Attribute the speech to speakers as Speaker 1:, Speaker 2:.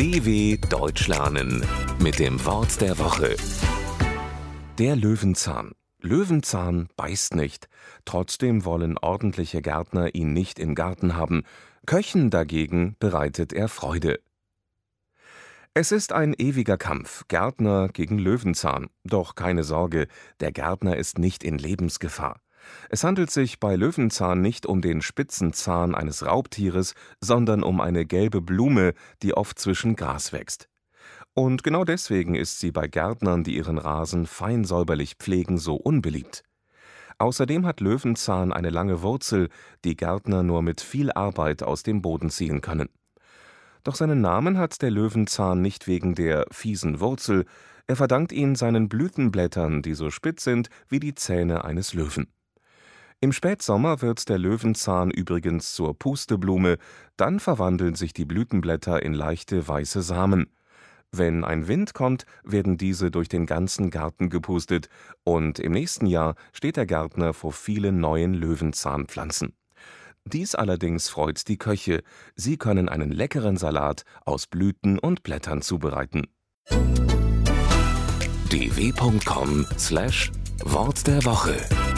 Speaker 1: DW Deutsch lernen mit dem Wort der Woche. Der Löwenzahn. Löwenzahn beißt nicht. Trotzdem wollen ordentliche Gärtner ihn nicht im Garten haben. Köchen dagegen bereitet er Freude. Es ist ein ewiger Kampf, Gärtner gegen Löwenzahn. Doch keine Sorge, der Gärtner ist nicht in Lebensgefahr. Es handelt sich bei Löwenzahn nicht um den spitzen Zahn eines Raubtieres, sondern um eine gelbe Blume, die oft zwischen Gras wächst. Und genau deswegen ist sie bei Gärtnern, die ihren Rasen fein säuberlich pflegen, so unbeliebt. Außerdem hat Löwenzahn eine lange Wurzel, die Gärtner nur mit viel Arbeit aus dem Boden ziehen können. Doch seinen Namen hat der Löwenzahn nicht wegen der fiesen Wurzel, er verdankt ihn seinen Blütenblättern, die so spitz sind wie die Zähne eines Löwen. Im Spätsommer wird der Löwenzahn übrigens zur Pusteblume, dann verwandeln sich die Blütenblätter in leichte weiße Samen. Wenn ein Wind kommt, werden diese durch den ganzen Garten gepustet und im nächsten Jahr steht der Gärtner vor vielen neuen Löwenzahnpflanzen. Dies allerdings freut die Köche, sie können einen leckeren Salat aus Blüten und Blättern zubereiten. dw.com/Wort der Woche